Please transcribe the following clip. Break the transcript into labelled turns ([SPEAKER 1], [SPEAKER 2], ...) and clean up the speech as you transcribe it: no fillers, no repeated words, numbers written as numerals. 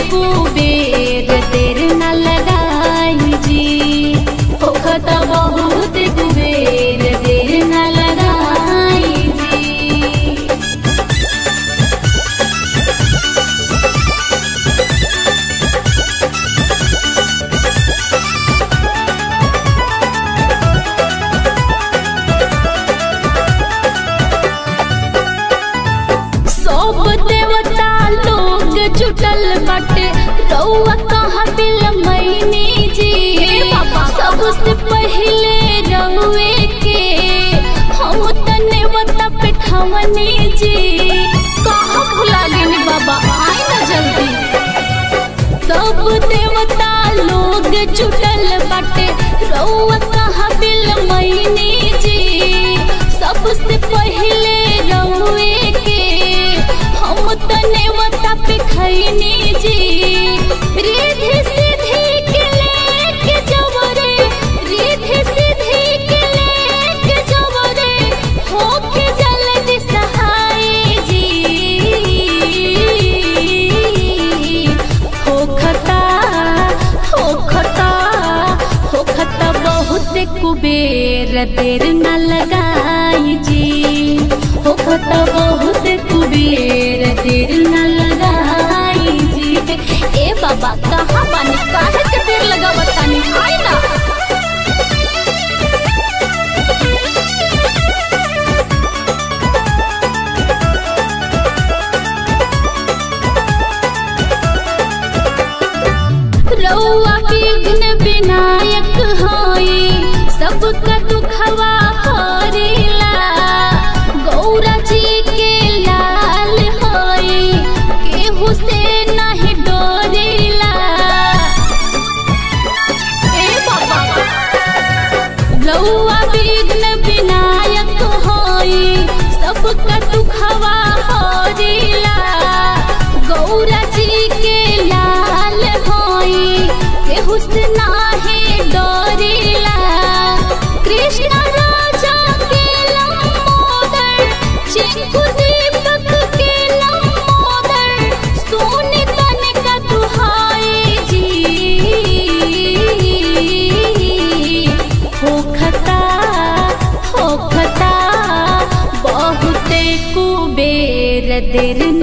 [SPEAKER 1] कुबेर देर न लगाई जी। होखत बहुत कुबेर देर न लगाई जी। सब देवता लोग जुटल बाटे रउआ कहाँ बिलमैनी जी। सबसे पहले रउए के हम तने वता पिठवनी जी। कहाँ भुला गेनी बाबा आई ना जल्दी। सब देवता लोग जुटल बाटे रउआ कहाँ बिलमैनी जी। सबसे पहले रउए के हम तने वता पिठैनी जी। रिद्धि सिद्धि के लेके जवरे, रिद्धि सिद्धि के लेके जवरे होके जल्दी सहाय जी। होखता होखता होखता बहुत कुबेर देर न लगाई जी। होखता बहुत कुबेर देर न लगाई जी। ए बाबा कहाँ बानी काहे के देर लगावत तानी आई ना। रउआ विघ्न विनायक होई सबका दुखवा हरेला। गौरा जी के लाल होई केहू से नहीं डरेला। ए बाबा रउआ विघ्न विनायक होई सबका दुखवा हरेला। गौरा जी के लाल होई केहू से नाही डरेला। कृष्ण राजा के लंबोदर चिंकू दीपक के लंबोदर सोनी तनिका दुहाई जी। होखता होखता बहुते कुबेर देर